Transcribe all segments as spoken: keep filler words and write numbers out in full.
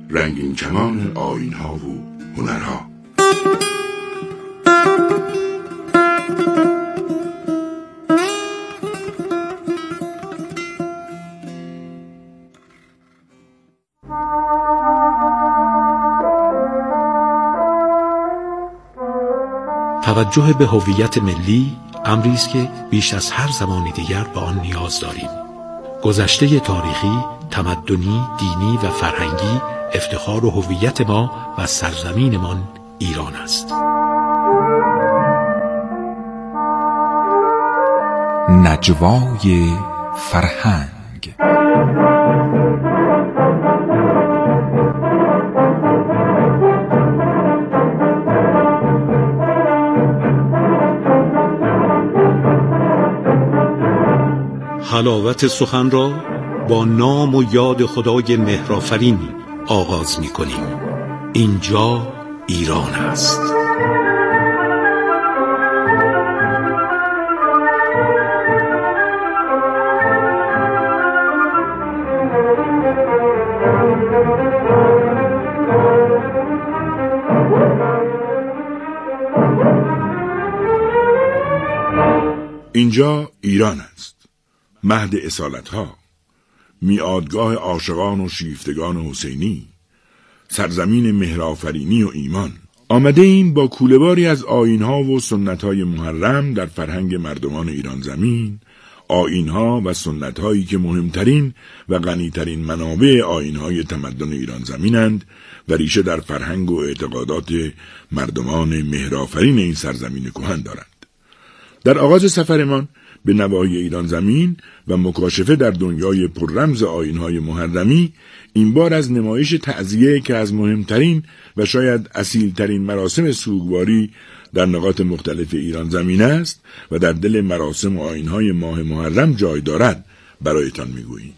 رنگین کمان آیین‌ها و هنرها. توجه به هویت ملی امری است که بیش از هر زمان دیگر به آن نیاز داریم. گذشته تاریخی، تمدنی، دینی و فرهنگی افتخار و هویت ما و سرزمینمان ایران است. نجوای فرهنگ. حلاوت سخن را با نام و یاد خدای مهرآفرین آغاز می کنیم. اینجا ایران است. اینجا ایران است، مهد اصالت‌ها، میعادگاه عاشقان و شیفتگان حسینی، سرزمین مهرآفرینی و ایمان. آمده ایم با کوله‌باری از آیین‌ها و سنت‌های محرم در فرهنگ مردمان ایران زمین، آیین‌ها و سنت‌هایی که مهمترین و غنی‌ترین منابع آیین‌های تمدن ایران زمینند و ریشه در فرهنگ و اعتقادات مردمان مهرآفرین این سرزمین کهن دارند. در آغاز سفرمان به نواحی ایران زمین و مکاشفه در دنیای پررمز آیین‌های محرمی، این بار از نمایش تعزیه که از مهمترین و شاید اصیلترین مراسم سوگواری در نقاط مختلف ایران زمین است و در دل مراسم و آیین‌های ماه محرم جای دارد برایتان میگوییم.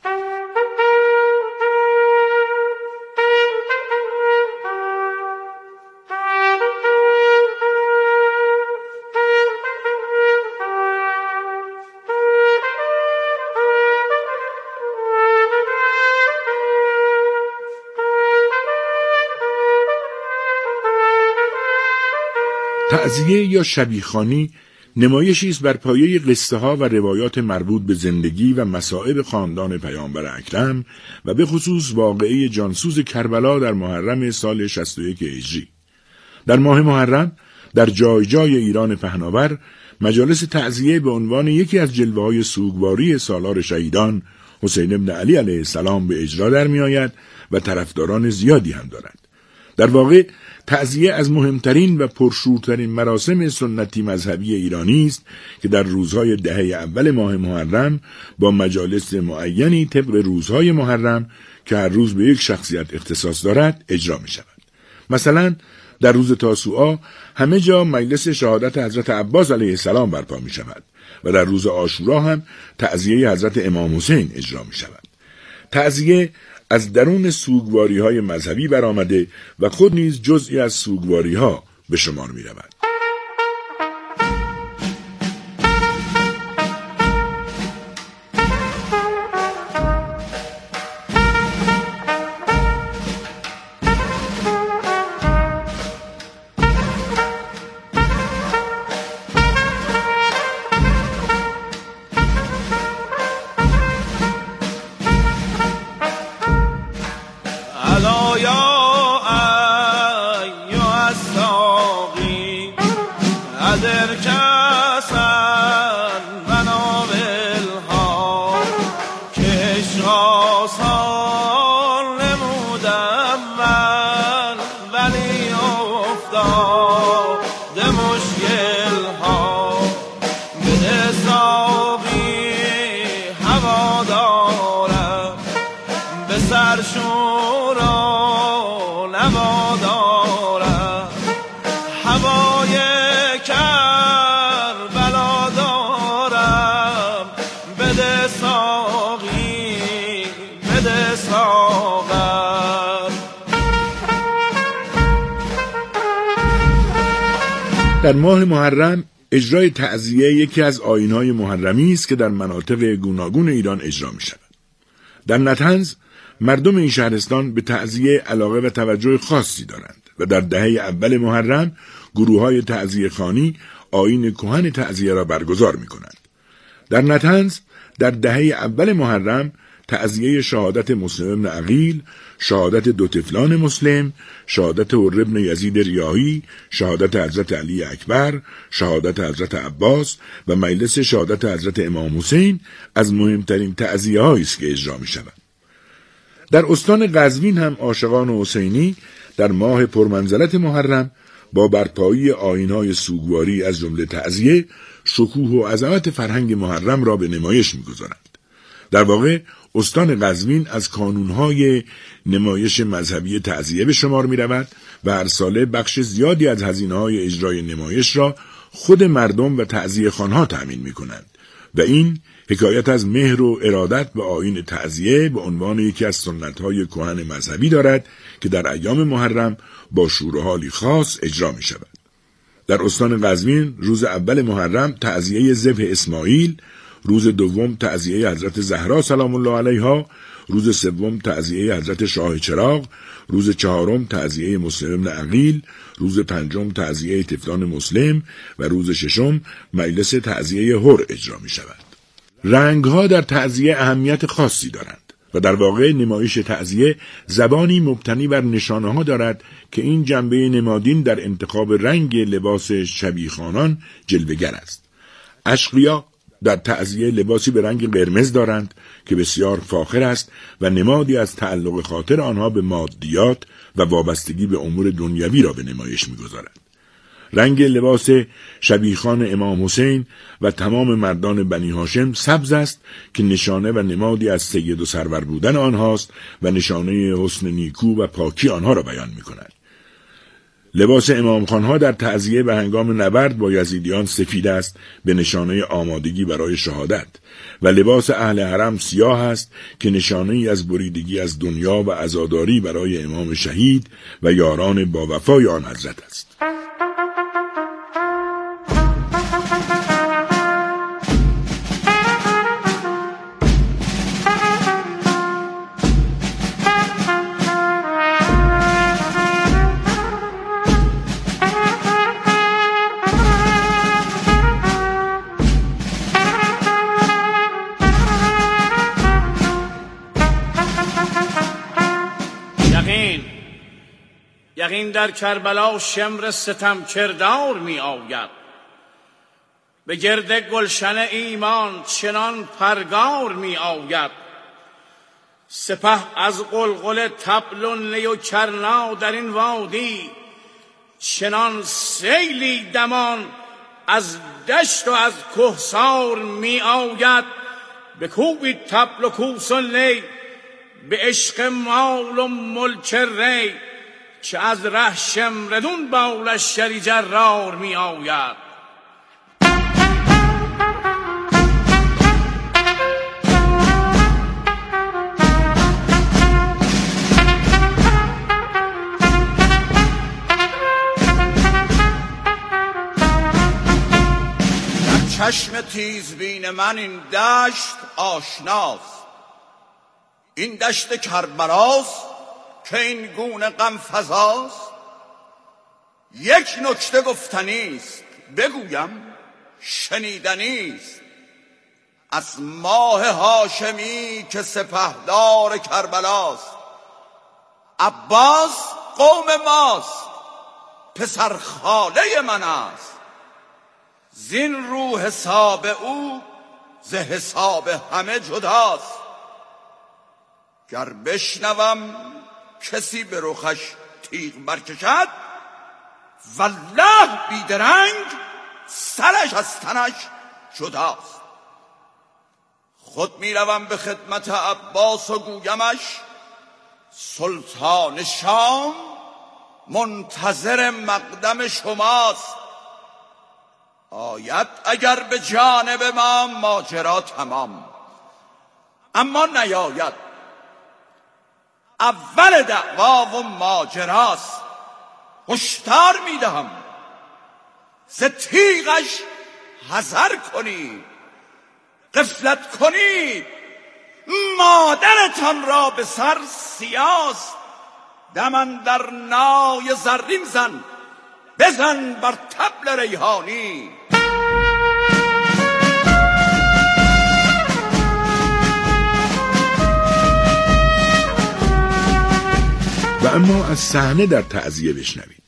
تعزیه یا شبیخوانی نمایشی است بر پایه قصه ها و روایات مربوط به زندگی و مصائب خاندان پیامبر اکرم و به خصوص واقعه جانسوز کربلا در محرم سال شصت و یک هجری. در ماه محرم در جای جای ایران پهناور مجالس تعزیه به عنوان یکی از جلوه های سوگواری سالار شهیدان حسین ابن علی علیه السلام به اجرا در می آید و طرفداران زیادی هم دارد. در واقع تعزیه از مهمترین و پرشورترین مراسم سنتی مذهبی ایرانی است که در روزهای دهه اول ماه محرم با مجالس معینی طبق روزهای محرم که هر روز به یک شخصیت اختصاص دارد اجرا می شود. مثلا در روز تاسوعا همه جا مجلس شهادت حضرت عباس علیه السلام برپا می شود و در روز عاشورا هم تعزیه حضرت امام حسین اجرا می شود. تعزیه از درون سوگواری‌های مذهبی برآمده و خود نیز جزئی از سوگواری‌ها به شمار می‌رود. در ماه محرم اجرای تعزیه یکی از آیین‌های محرمی است که در مناطق گوناگون ایران اجرا می شود. در نطنز مردم این شهرستان به تعزیه علاقه و توجه خاصی دارند و در دهه اول محرم گروه‌های تعزیه خوانی آیین کهن تعزیه را برگزار می‌کنند. در نطنز در دهه اول محرم تعزیه شهادت مسلم بن عقیل، شهادت دو طفلان مسلم، شهادت حر بن یزید ریاحی، شهادت حضرت علی اکبر، شهادت حضرت عباس و مجلس شهادت حضرت امام حسین از مهمترین تعزیه هایی است که اجرا می شود. در استان قزوین هم عاشقان حسینی در ماه پرمنزلت محرم با برپایی آیین‌های سوگواری از جمله تعزیه، شکوه و عظمت فرهنگ محرم را به نمایش می‌گذارند. در واقع استان قزوین از کانون‌های نمایش مذهبی تعزیه به شمار می‌رود و هر ساله بخش زیادی از هزینه‌های اجرای نمایش را خود مردم و تعزیه خوان‌ها تأمین می‌کنند و این حکایت از مهر و ارادت به آیین تعزیه به عنوان یکی از سنت‌های کهن مذهبی دارد که در ایام محرم با شور و حالی خاص اجرا می‌شود. در استان قزوین روز اول محرم تعزیه ذبح اسماعیل، روز دوم تعزیه حضرت زهرا سلام الله علیها، روز سوم تعزیه حضرت شاه چراغ، روز چهارم تعزیه مسلم بن عقیل، روز پنجم تعزیه طفلان مسلم و روز ششم مجلس تعزیه حر اجرا می شود. رنگ‌ها در تعزیه اهمیت خاصی دارند و در واقع نمایش تعزیه زبانی مبتنی بر نشانه‌ها دارد که این جنبه نمادین در انتخاب رنگ لباس شبیخوانان جلوه‌گر است. اشقیا در تعزیه لباسی به رنگ قرمز دارند که بسیار فاخر است و نمادی از تعلق خاطر آنها به مادیات و وابستگی به امور دنیوی را به نمایش می‌گذارد. رنگ لباس شبیخان امام حسین و تمام مردان بنی هاشم سبز است که نشانه و نمادی از سید و سرور بودن آنهاست و نشانه حسن نیکو و پاکی آنها را بیان می‌کند. لباس امام خانها در تعزیه به هنگام نبرد با یزیدیان سفید است به نشانه آمادگی برای شهادت و لباس اهل حرم سیاه است که نشانه ای از بریدگی از دنیا و عزاداری برای امام شهید و یاران با وفای آن حضرت است. یقین در کربلا شمر ستم کردار می آید، به گرد گلشن ایمان چنان پرگار می آید. سپه از قلقل طبل و نی و کرنا در این وادی، چنان سیلی دمان از دشت و از کوهسار می آید. به کوبی طبل و کوس و نی، به عشق مال و ملک ری، که از ره شمردون با لشکری جرار می آید. در چشم تیزبین من این دشت آشناست، این دشت کربلاست که این گونه غم فزاست. یک نکته گفتنیست بگویم شنیدنیست، از ماه هاشمی که سپهدار کربلاست. عباس قوم ماست، پسر خاله من است، زین رو حساب او ز حساب همه جداست. گر بشنوم کسی به رخش تیغ برکشد، والله بیدرنگ سرش از تنش جداست. خود می روم به خدمت عباس و گویمش، سلطان شام منتظر مقدم شماست. آید اگر به جانب ما ماجرا تمام، اما نیاید. اول دعوا و ماجراست، هشدار میدهم ز تیغش حذر کنید. غفلت کنید مادرتان را به سر سیاست. دمن در نای زرین زن، بزن بر طبل ریحانی. و اما از صحنه در تعزیه بشنوید.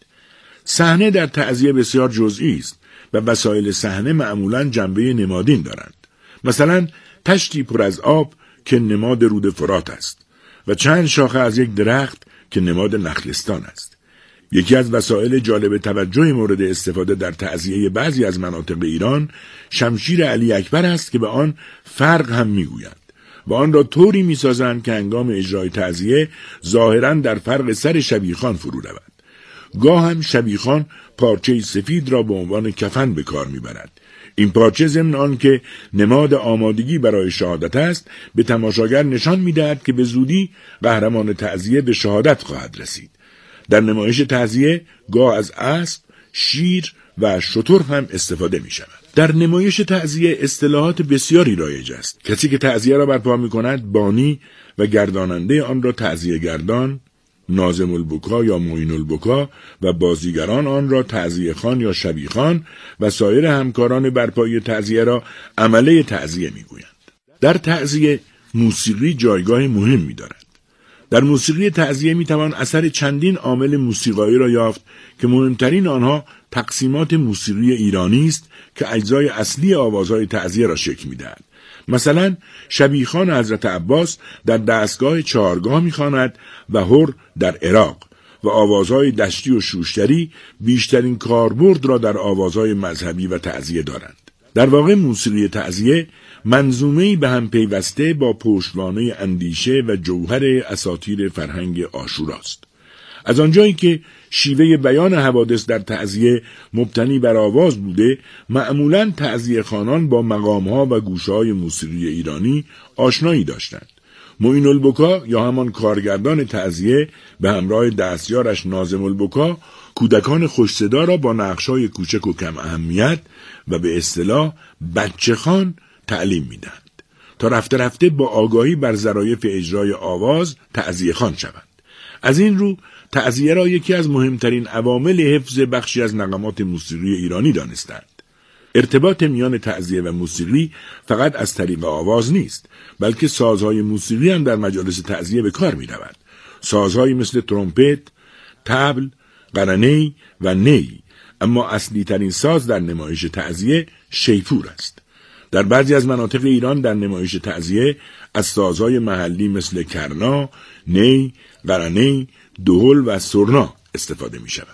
صحنه در تعزیه بسیار جزئی است و وسایل صحنه معمولاً جنبه نمادین دارند. مثلا تشتی پر از آب که نماد رود فرات است و چند شاخه از یک درخت که نماد نخلستان است. یکی از وسایل جالب توجه مورد استفاده در تعزیه بعضی از مناطق ایران شمشیر علی اکبر است که به آن فرق هم میگویند و آن را طوری میسازند که هنگام اجرای تعزیه ظاهراً در فرق سر شبیخان فرو رود. گاه هم شبیخان پارچه سفید را به عنوان کفن به کار میبرد. این پارچه ضمن آن که نماد آمادگی برای شهادت است، به تماشاگر نشان میدهد که به زودی قهرمان تعزیه به شهادت خواهد رسید. در نمایش تعزیه گاه از اسب، شیر و شتر هم استفاده می شود. در نمایش تعزیه اصطلاحات بسیاری رایج است. کسی که تعزیه را برپا می کند بانی و گرداننده آن را تعزیه گردان، ناظم البکا یا معین البکا و بازیگران آن را تعزیه خان یا شبیخان و سایر همکاران برپایی تعزیه را عمله تعزیه می گویند. در تعزیه موسیقی جایگاه مهمی دارد. در موسیقی تعزیه می توان اثر چندین عامل موسیقایی را یافت که مهمترین آنها تقسیمات موسیقی ایرانی است که اجزای اصلی آوازهای تعزیه را شکل می دهد. مثلا شبیخان حضرت عباس در دستگاه چهارگاه می خواند و هر در عراق و آوازهای دشتی و شوشتری بیشترین کاربرد را در آوازهای مذهبی و تعزیه دارند. در واقع موسیقی تعزیه منظومه‌ای به هم پیوسته با پشتوانه اندیشه و جوهر اساطیر فرهنگ عاشوراست. از آنجایی که شیوه بیان حوادث در تعزیه مبتنی بر آواز بوده، معمولاً تعزیه خوانان با مقام‌ها و گوشه‌های موسیقی ایرانی آشنایی داشتند. معین البکا یا همان کارگردان تعزیه به همراه دستیارش ناظم البکا کودکان خوش صدا را با نقش‌های کوچک و کم اهمیت و به اصطلاح بچه خان تعلیم میدهند تا رفته رفته با آگاهی بر ظرایف اجرای آواز تعزیه خوان شوند. از این رو تعزیه را یکی از مهمترین عوامل حفظ بخشی از نغمات موسیقی ایرانی دانستند. ارتباط میان تعزیه و موسیقی فقط از طریق آواز نیست، بلکه سازهای موسیقی هم در مجالس تعزیه به کار می رود. سازهایی مثل ترومپت، طبل، قرنی و نی، اما اصلی ترین ساز در نمایش تعزیه شیپور است. در بعضی از مناطق ایران در نمایش تعزیه از سازهای محلی مثل کرنا، نی، قرنی، دهل و سرنا استفاده می شود.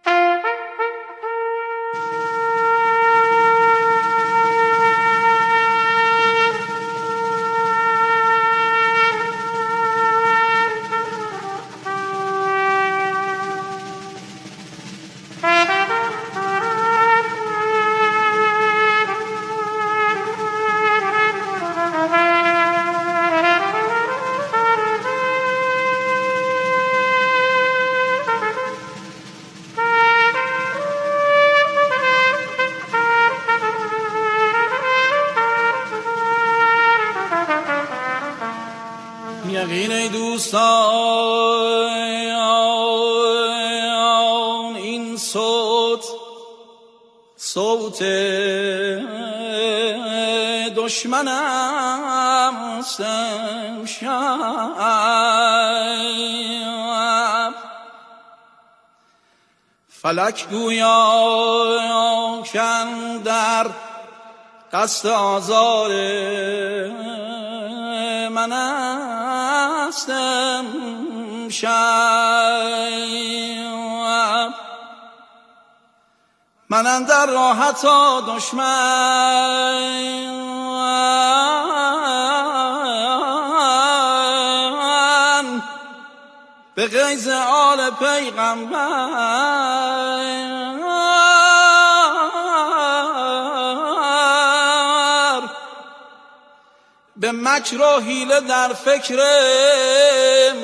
یقین دوستان این صوت صوت دشمنم شب فلک گویا کن در قصد آزار من هستم شب من اندر راحت و دشمن به غیظ آل پیغمبر به مکر و حیله در فکرم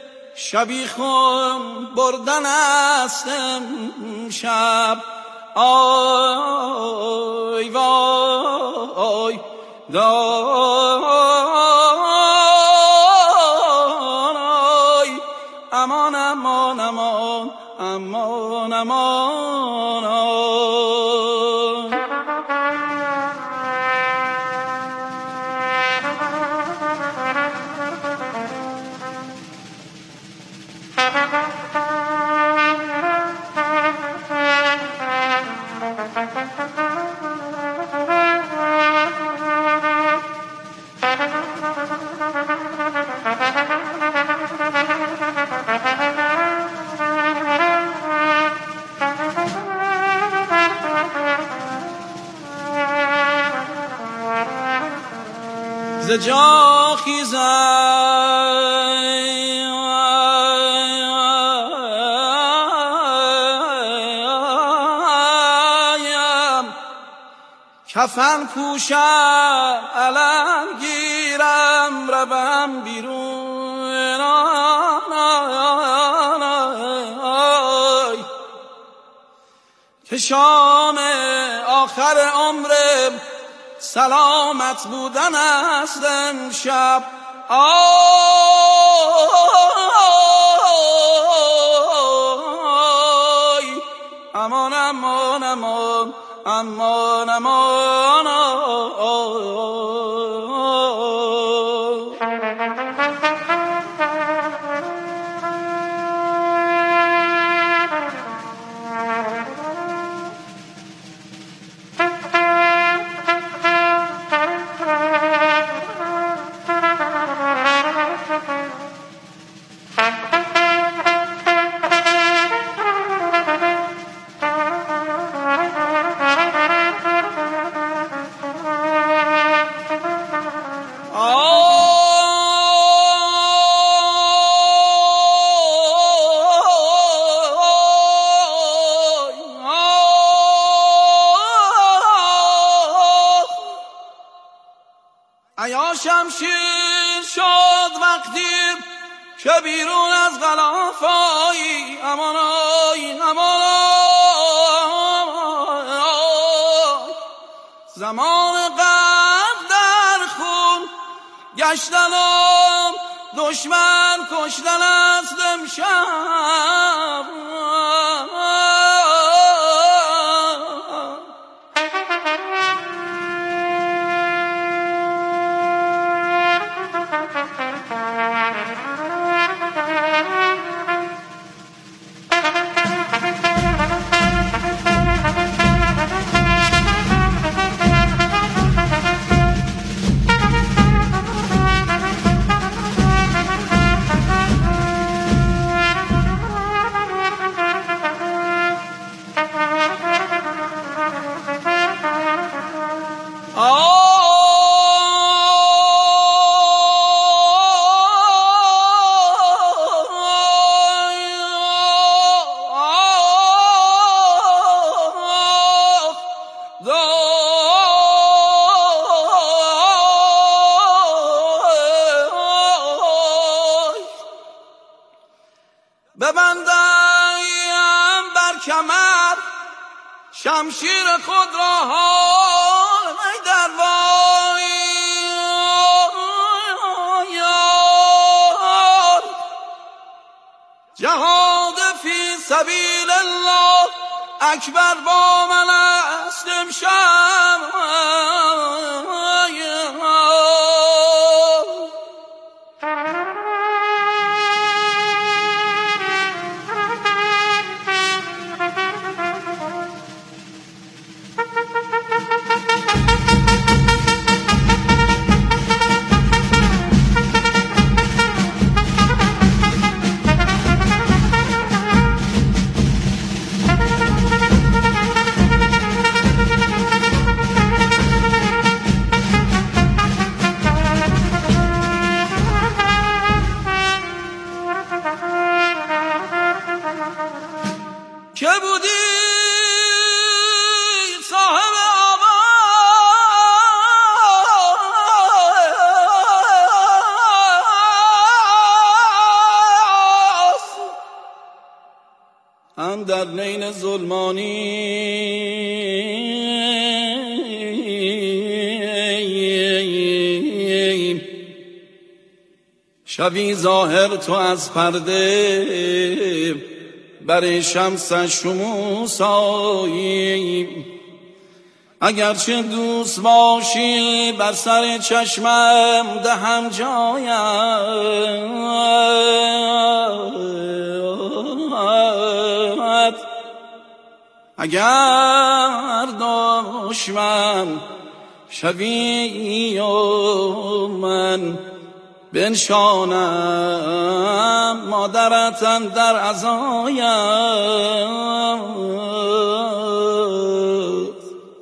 شبیخون بردن هستم شب آی وای دای امان امان امان امان ز جا خیزم کفن پوشم علم گیرم روم بیرون که شام آخر عمرم سلامت بودن است امشب. آی امان امان امان امان امان ایا شمشیر شد وقتی که بیرون از غلاف آیی امان آی امان آی زمان قلب در خون گشتنم دشمن کشتن است امشب. ببندم بر کمر شمشیر خود را حال در وای جهاد فی سبیل الله اکبر با من است امشب. که بودی صاحب آواز اندر نین ظلمانی شوی ظاهر تو از پرده بر شمسش شموسایی. اگرچه دوست باشی بر سر چشمم دهم جایت، اگر دشمن شوی و من بنشانم مادرت در عزایت.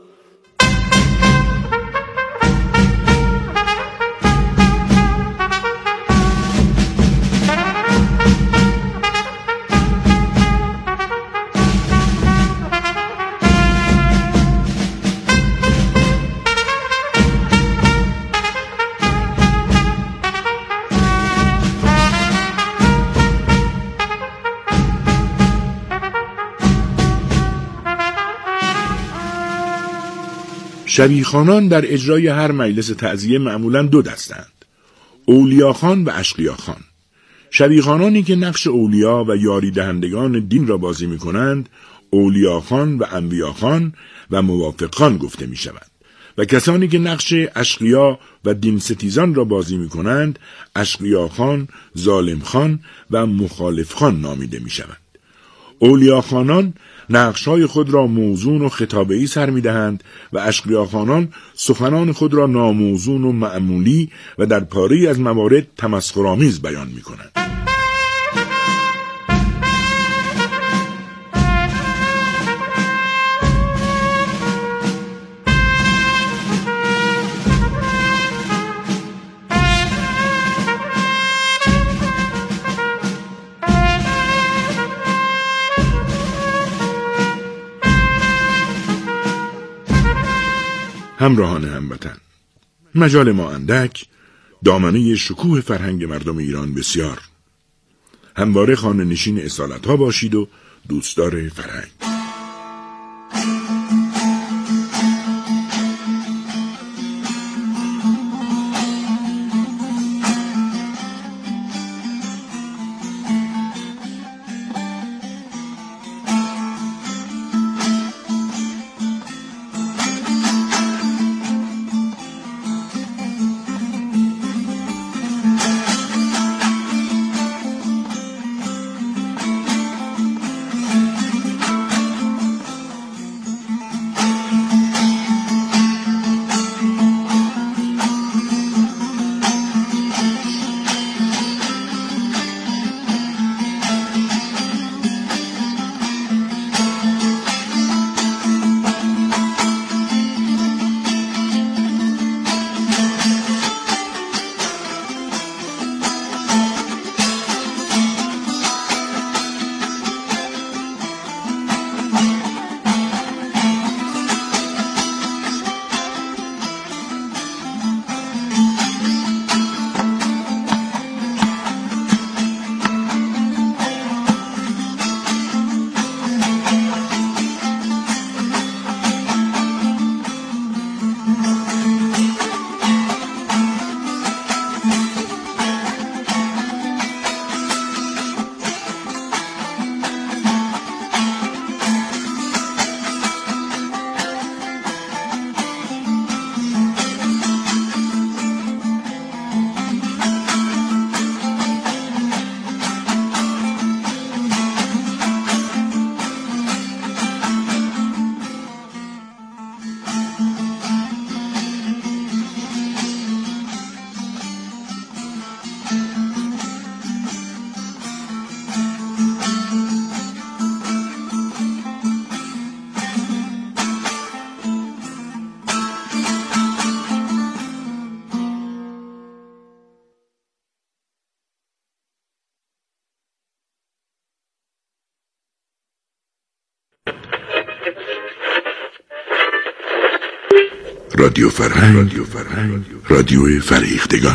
شبیخانان در اجرای هر مجلس تعزیه معمولاً دو دستند: اولیاخان و اشقیاخان. شبیخانانی که نقش اولیا و یاری دهندگان دین را بازی می کنند اولیاخان و انبیاخان و موافقخان گفته می شوند و کسانی که نقش اشقیا و دین ستیزان را بازی می کنند اشقیاخان، ظالمخان و مخالفخان نامیده می شوند. اولیاخانان نقش‌های خود را موزون و خطابه‌ای سر می‌دهند و اشقیاخانان سخنان خود را ناموزون و معمولی و در پاره‌ای از موارد تمسخرآمیز بیان می‌کنند. همراهان هموطن، مجال ما اندک، دامنه شکوه فرهنگ مردم ایران بسیار. همواره خانه نشین اصالت ها باشید و دوستدار فرهنگ. رادیو فرهنگ، رادیو فرهنگ، رادیو فریختگان.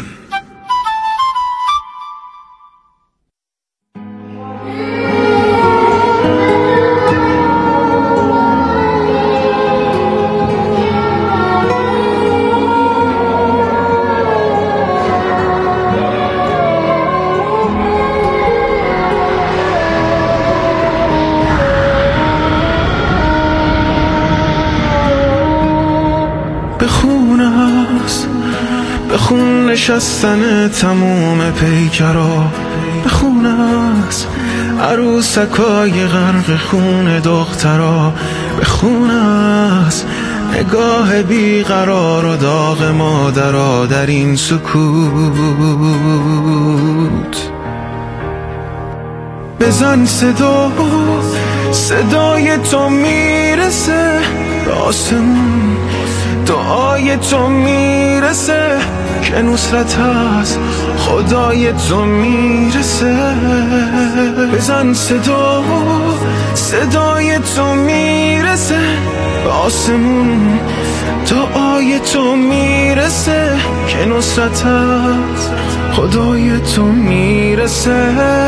خون نشستن تموم پیکرا به خون است، عروسکای غرق خون دخترا به خون است، نگاه بیقرار و داغ مادرا در این سکوت. بزن صدا، صدای تو میرسه به آسمون، دعای تو میرسه که نصرت هست، خدای تو میرسه. بزن صدا، صدای تو میرسه به آسمون، دعای تو میرسه که نصرت هست، خدای تو میرسه.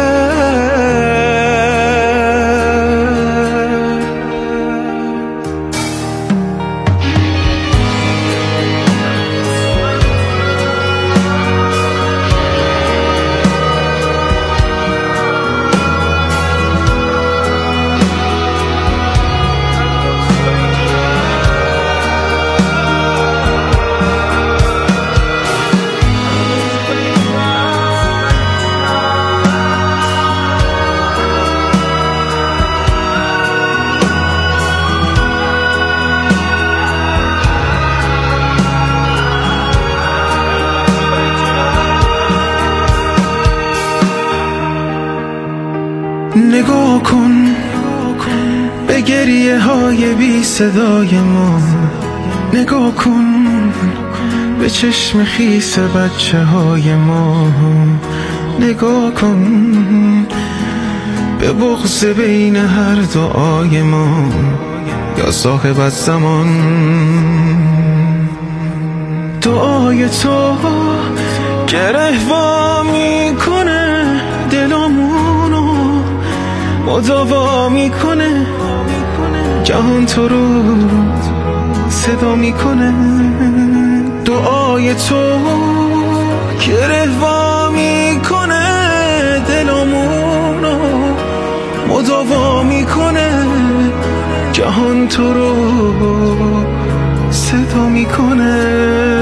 نگاه کن به گریه های بی صدای ما، نگاه کن به چشم خیس بچه های ما، نگاه کن به بغض بین هر دعای ما یا صاحب الزمان. دعای تو گره وا میکنه دلامونو، مداوا میکنه جهان تو رو صدا میکنه. دعای تو گره وا میکنه دلامونو، مداوا میکنه جهان تو رو صدا میکنه.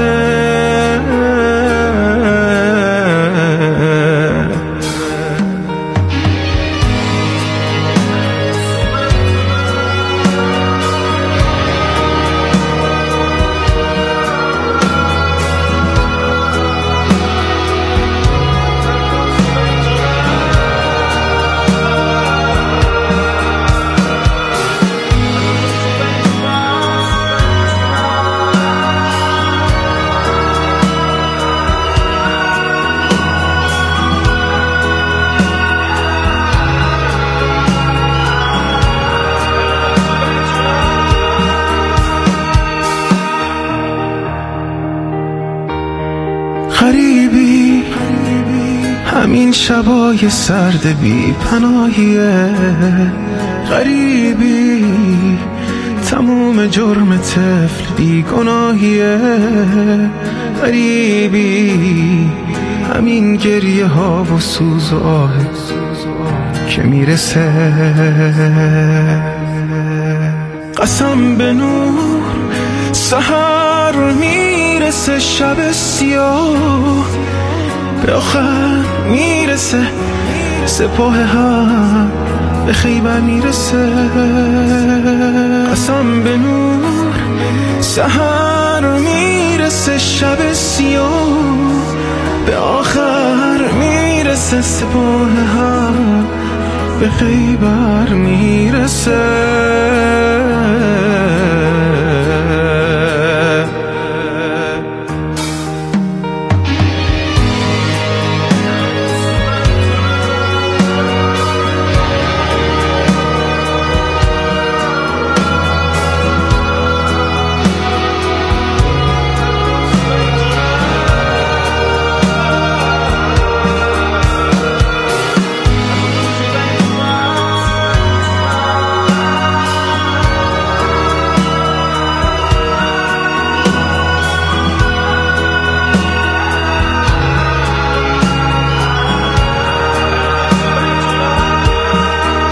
غریبی همین شبای سرد بی پناهیه، غریبی تموم جرم طفل بی گناهیه، غریبی همین گریه ها و سوز و آه که میرسه. قسم به نور سحر میرسه، شب سیاه به آخر میرسه، سپاه هم به خیبر میرسه. قسم به نور سحر میرسه، شب سیاه به آخر میرسه، سپاه هم به خیبر میرسه.